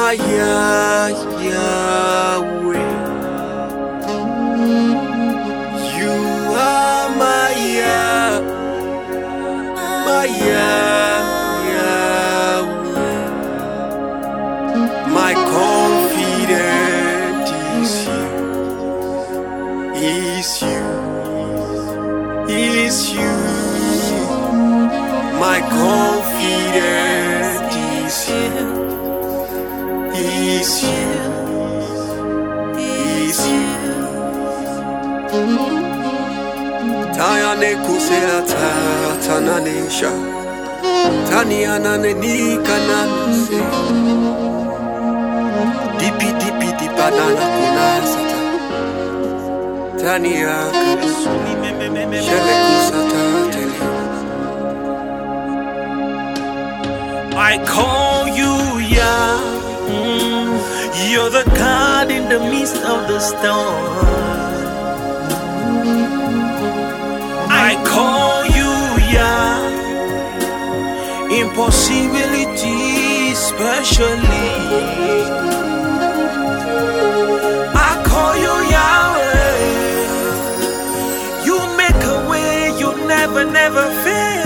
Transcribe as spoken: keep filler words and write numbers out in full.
my Yah- Yahweh. You are my Yah, my Yah- Yahweh. My confidence is you, is you, is you. My confidence is you, is you, is you. Tayane kusera ta tananesha, taniana ne ni kananse. Dipi dipi di banana kunasata, tania kasuni shele kusata tele. I call you Yah. Mm, you're the God in the midst of the storm. I call you Yah. Impossibility especially. I call you Yahweh. You make a way, you never, never fail.